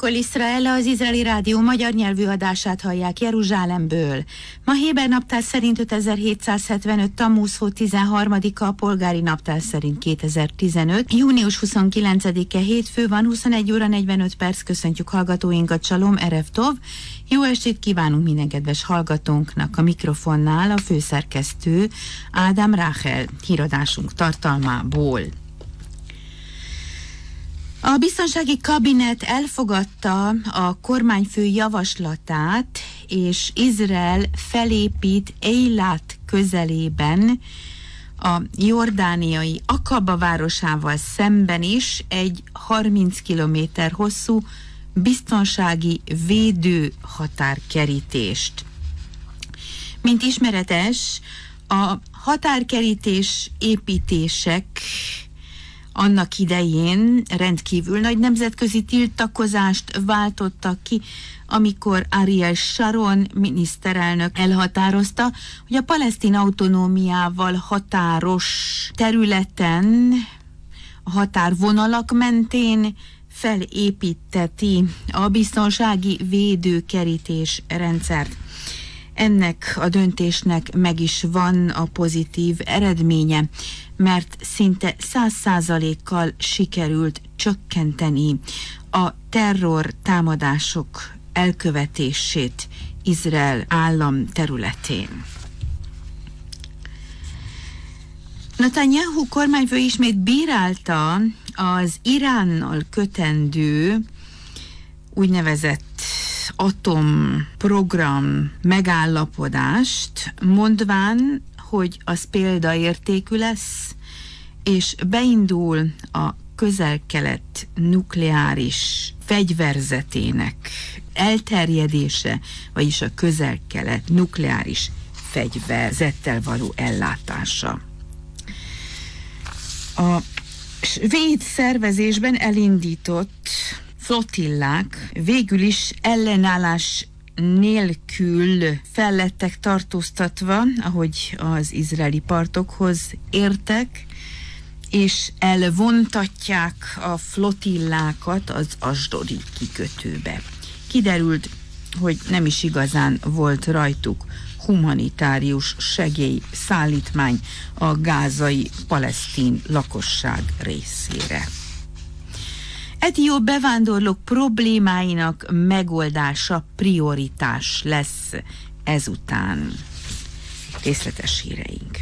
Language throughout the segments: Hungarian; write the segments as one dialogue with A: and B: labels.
A: Kol Israel, az izraeli rádió magyar nyelvű adását hallják Jeruzsálemből. Ma héber naptár szerint 5775, Tammuz hó 13-a, a polgári naptár szerint 2015. Június 29-e hétfő van, 21 óra 45 perc. Köszöntjük hallgatóinkat, Salom, Erev Tov. Jó estét kívánunk minden kedves hallgatónknak. A mikrofonnál a főszerkesztő Ádám Ráhel, híradásunk tartalmából. A biztonsági kabinet elfogadta a kormányfő javaslatát, és Izrael felépít Eilat közelében, a jordániai Akaba városával szemben is egy 30 kilométer hosszú biztonsági védő határkerítést. Mint ismeretes, a határkerítés építések annak idején rendkívül nagy nemzetközi tiltakozást váltottak ki, amikor Ariel Sharon miniszterelnök elhatározta, hogy a palesztin autonómiával határos területen, a határvonalak mentén felépíteti a biztonsági védőkerítés rendszert. Ennek a döntésnek meg is van a pozitív eredménye, mert szinte 100%-kal sikerült csökkenteni a terror támadások elkövetését Izrael állam területén. Netanyahu kormányfő ismét bírálta az Iránnal kötendő úgynevezett atomprogram megállapodást, mondván, hogy az példaértékű lesz, és beindul a Közel-Kelet nukleáris fegyverzetének elterjedése, vagyis a Közel-Kelet nukleáris fegyverzettel való ellátása. A svéd szervezésben elindított flotillák végül is ellenállás nélkül fellettek tartóztatva, ahogy az izraeli partokhoz értek, és elvontatják a flotillákat az asdodi kikötőbe. Kiderült, hogy nem is igazán volt rajtuk humanitárius segélyszállítmány a gázai palesztin lakosság részére. Etióp bevándorlók problémáinak megoldása prioritás lesz ezután. Részletes híreink.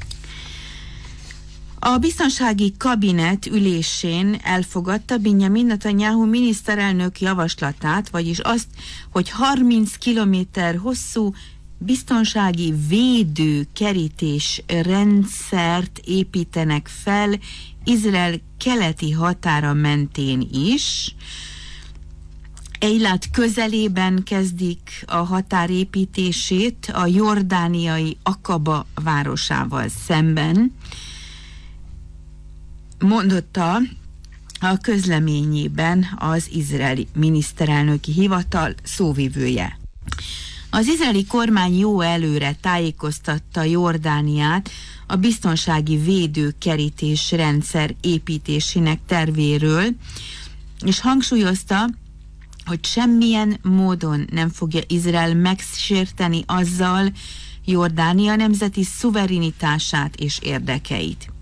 A: A biztonsági kabinet ülésén elfogadta Binyamin Netanyahu miniszterelnök javaslatát, vagyis azt, hogy 30 kilométer hosszú biztonsági védőkerítés rendszert építenek fel Izrael keleti határa mentén is. Eilat közelében kezdik a határépítését a jordániai Akaba városával szemben, mondotta a közleményében az izraeli miniszterelnöki hivatal szóvivője. Az izraeli kormány jó előre tájékoztatta Jordániát a biztonsági védőkerítés rendszer építésének tervéről, és hangsúlyozta, hogy semmilyen módon nem fogja Izrael megsérteni azzal Jordánia nemzeti szuverenitását és érdekeit.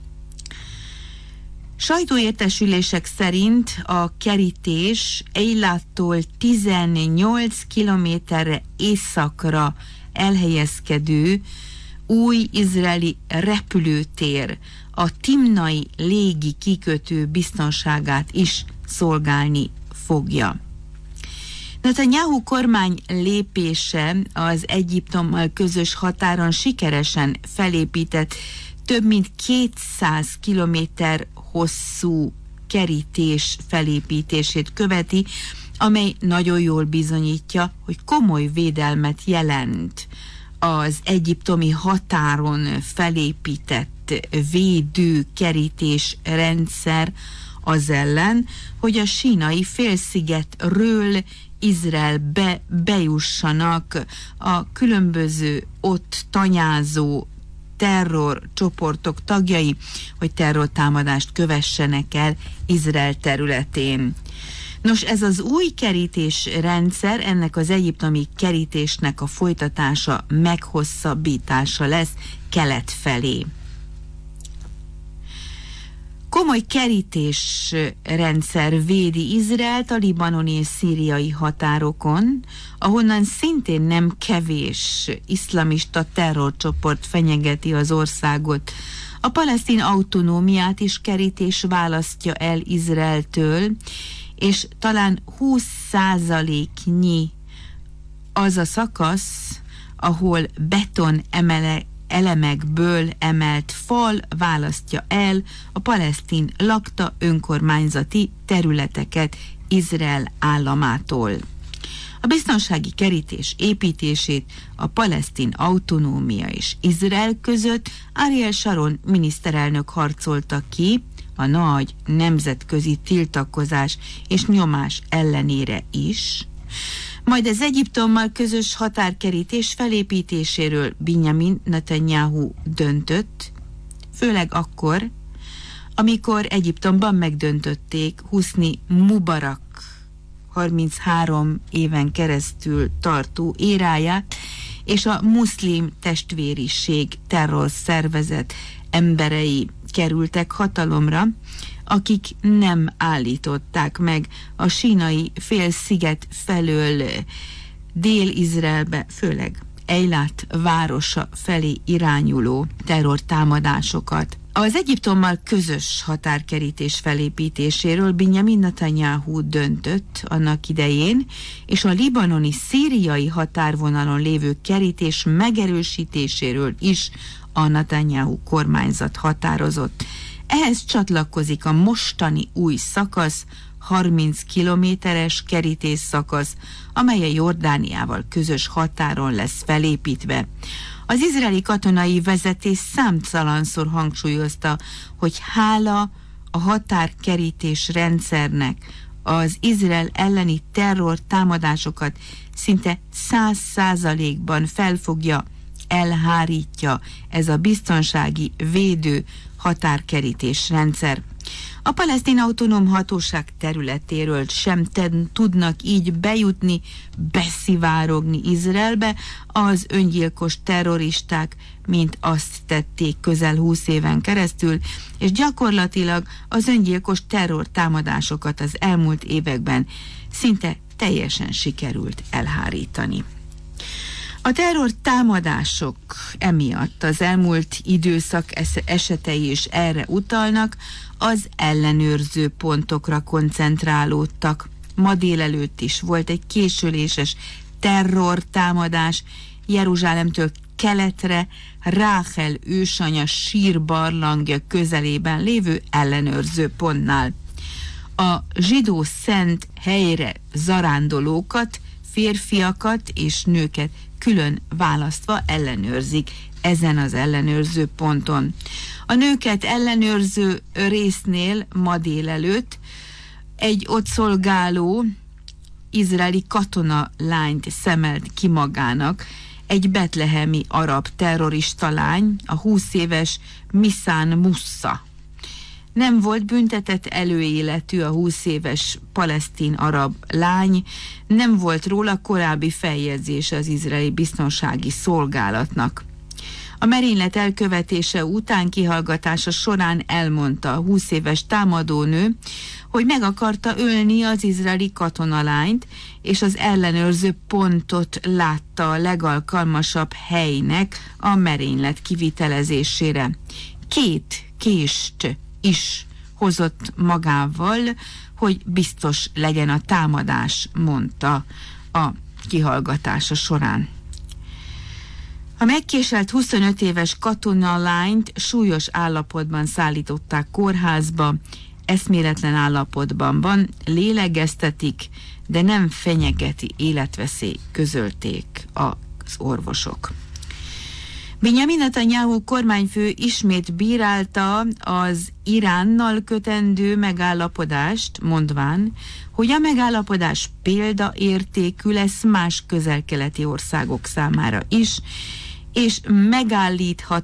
A: Sajtóértesülések szerint a kerítés Eilattól 18 kilométerre északra elhelyezkedő új izraeli repülőtér, a timnai légi kikötő biztonságát is szolgálni fogja. Netanyahu kormány lépése az Egyiptommal közös határon sikeresen felépített több mint 200 kilométer hosszú kerítés felépítését követi, amely nagyon jól bizonyítja, hogy komoly védelmet jelent az egyiptomi határon felépített védőkerítés rendszer az ellen, hogy a sínai félszigetről Izraelbe bejussanak a különböző ott tanyázó terrorcsoportok tagjai, hogy terrortámadást kövessenek el Izrael területén. Nos, ez az új kerítésrendszer, ennek az egyiptomi kerítésnek a folytatása, meghosszabbítása lesz kelet felé. Komoly kerítésrendszer védi Izraelt a libanoni és szíriai határokon, ahonnan szintén nem kevés iszlamista terrorcsoport fenyegeti az országot. A palesztin autonómiát is kerítés választja el Izraeltől, és talán 20%-nyi az a szakasz, ahol beton elemekből emelt fal választja el a palesztin lakta önkormányzati területeket Izrael államától. A biztonsági kerítés építését a palesztin autonómia és Izrael között Ariel Sharon miniszterelnök harcolta ki a nagy nemzetközi tiltakozás és nyomás ellenére is. Majd az Egyiptommal közös határkerítés felépítéséről Benjamin Netanyahu döntött, főleg akkor, amikor Egyiptomban megdöntötték Husni Mubarak 33 éven keresztül tartó éráját, és a muszlim testvériség terrorszervezet emberei kerültek hatalomra, akik nem állították meg a sínai félsziget felől Dél-Izraelbe, főleg Eilat városa felé irányuló terrortámadásokat. Az Egyiptommal közös határkerítés felépítéséről Benjamin Netanyahu döntött annak idején, és a libanoni-szíriai határvonalon lévő kerítés megerősítéséről is a Netanyahu kormányzat határozott. Ehhez csatlakozik a mostani új szakasz, 30 kilométeres kerítés szakasz, amely a Jordániával közös határon lesz felépítve. Az izraeli katonai vezetés számtalanszor hangsúlyozta, hogy hála a határkerítés rendszernek az Izrael elleni terror támadásokat szinte 100%-ban felfogja, elhárítja ez a biztonsági védő határkerítés rendszer. A palesztin autonóm hatóság területéről sem tudnak így bejutni, beszivárogni Izraelbe az öngyilkos terroristák, mint azt tették közel 20 éven keresztül, és gyakorlatilag az öngyilkos terrortámadásokat az elmúlt években szinte teljesen sikerült elhárítani. A terrortámadások emiatt az elmúlt időszak esetei is erre utalnak, az ellenőrző pontokra koncentrálódtak. Ma délelőtt is volt egy későléses terrortámadás Jeruzsálemtől keletre, Ráhel ősanya sírbarlangja közelében lévő ellenőrző pontnál. A zsidó szent helyre zarándolókat, férfiakat és nőket külön választva ellenőrzik ezen az ellenőrző ponton. A nőket ellenőrző résznél ma délelőtt egy ott szolgáló izraeli katona lányt szemelt ki magának, egy betlehemi arab terrorista lány, a 20 éves Misán Mussa. Nem volt büntetett előéletű a 20 éves palesztin arab lány, nem volt róla korábbi feljegyzése az izraeli biztonsági szolgálatnak. A merénylet elkövetése után kihallgatása során elmondta a 20 éves támadónő, hogy meg akarta ölni az izraeli katonalányt, és az ellenőrző pontot látta a legalkalmasabb helynek a merénylet kivitelezésére. 2 kést is hozott magával, hogy biztos legyen a támadás, mondta a kihallgatása során. A megkéselt 25 éves katonalányt súlyos állapotban szállították kórházba, eszméletlen állapotban van, lélegeztetik, de nem fenyegeti életveszély, közölték az orvosok. Benjamin Netanyahu kormányfő ismét bírálta az Iránnal kötendő megállapodást, mondván, hogy a megállapodás példaértékű lesz más közel-keleti országok számára is, és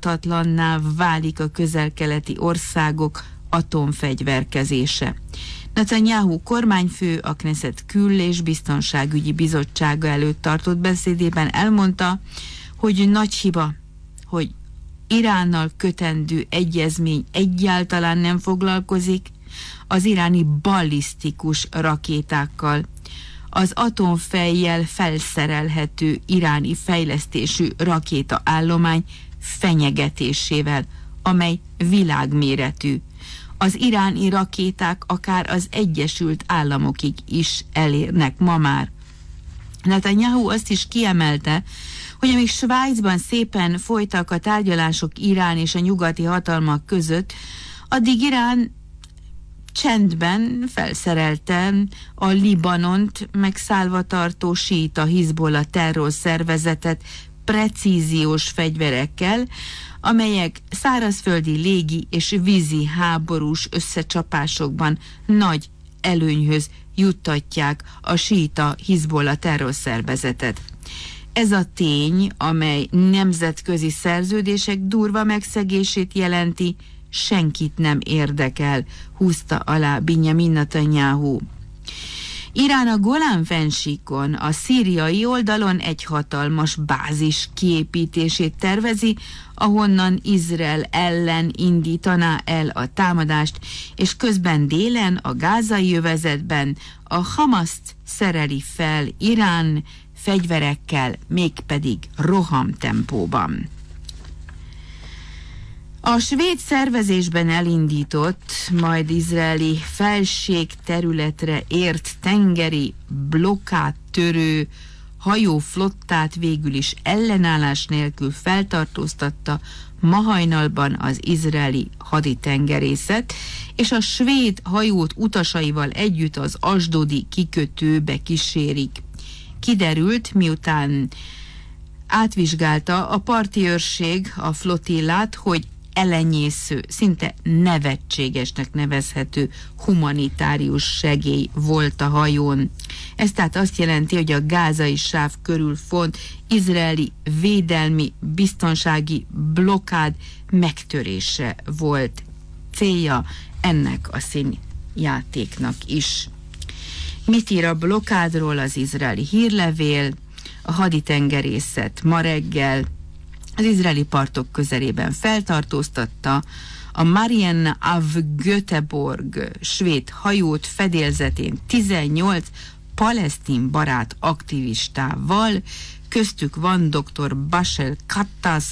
A: megállíthatatlanná válik a közel-keleti országok atomfegyverkezése. Netanyahu kormányfő a Knesset Kül- és Biztonságügyi Bizottsága előtt tartott beszédében elmondta, hogy nagy hiba, hogy Iránnal kötendő egyezmény egyáltalán nem foglalkozik az iráni ballisztikus rakétákkal, az atomfejjel felszerelhető iráni fejlesztésű rakétaállomány fenyegetésével, amely világméretű. Az iráni rakéták akár az Egyesült Államokig is elérnek ma már. Netanyahu azt is kiemelte, hogy amíg Svájcban szépen folytak a tárgyalások Irán és a nyugati hatalmak között, addig Irán csendben felszerelte a Libanont megszállva tartó síita Hizbollah terrorszervezetet precíziós fegyverekkel, amelyek szárazföldi, légi és vízi háborús összecsapásokban nagy előnyhöz juttatják a síita Hizbollah terrorszervezetet. Ez a tény, amely nemzetközi szerződések durva megszegését jelenti, senkit nem érdekel, húzta alá Binyamin Netanyahu. Irán a Golán-fennsíkon, a szíriai oldalon egy hatalmas bázis kiépítését tervezi, ahonnan Izrael ellen indítaná el a támadást, és közben délen, a gázai övezetben a Hamaszt szereli fel Irán fegyverekkel, mégpedig rohamtempóban. A svéd szervezésben elindított, majd izraeli felségterületre ért tengeri blokkádtörő hajóflottát végül is ellenállás nélkül feltartóztatta ma hajnalban az izraeli haditengerészet, és a svéd hajót utasaival együtt az asdodi kikötőbe kísérik. Kiderült, miután átvizsgálta a parti őrség a flotillát, hogy elenyésző, szinte nevetségesnek nevezhető humanitárius segély volt a hajón. Ez tehát azt jelenti, hogy a gázai sáv körül font izraeli védelmi, biztonsági blokkád megtörése volt célja ennek a színjátéknak is. Mit ír a blokkádról az izraeli hírlevél? A haditengerészet ma reggel az izraeli partok közelében feltartóztatta a Marianne av Göteborg svéd hajót fedélzetén 18 palesztin barát aktivistával, köztük van dr. Bashel Kattas,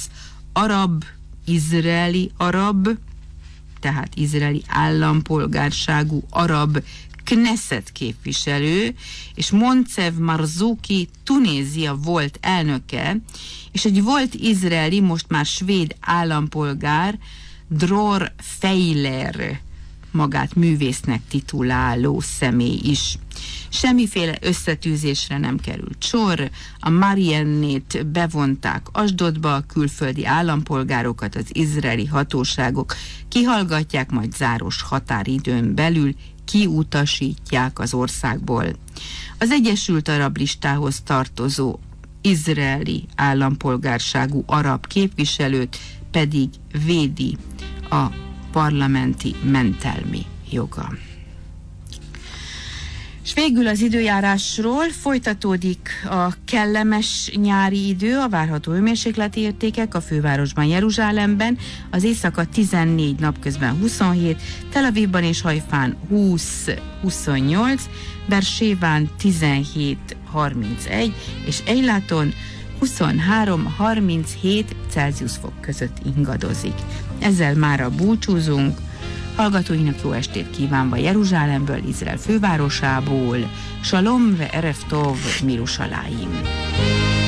A: izraeli arab, tehát izraeli állampolgárságú arab Knesset képviselő, és Montsev Marzouki Tunézia volt elnöke, és egy volt izraeli, most már svéd állampolgár, Dror Feiler, magát művésznek tituláló személy is. Semmiféle összetűzésre nem került sor, a Mariannét bevonták Asdodba, a külföldi állampolgárokat az izraeli hatóságok kihallgatják, majd záros határidőn belül kiutasítják az országból. Az Egyesült Arab listához tartozó izraeli állampolgárságú arab képviselőt pedig védi a parlamenti mentelmi joga. És végül az időjárásról folytatódik a kellemes nyári idő, a várható hőmérsékleti értékek a fővárosban, Jeruzsálemben, az éjszaka 14, napközben 27, Tel Avivban és Hajfán 20-28, Beerséván 17-31, és Eiláton 23-37 Celsius fok között ingadozik. Ezzel mára búcsúzunk, hallgatóinak jó estét kívánva Jeruzsálemből, Izrael fővárosából. Shalom ve erev tov, Mirushalayim.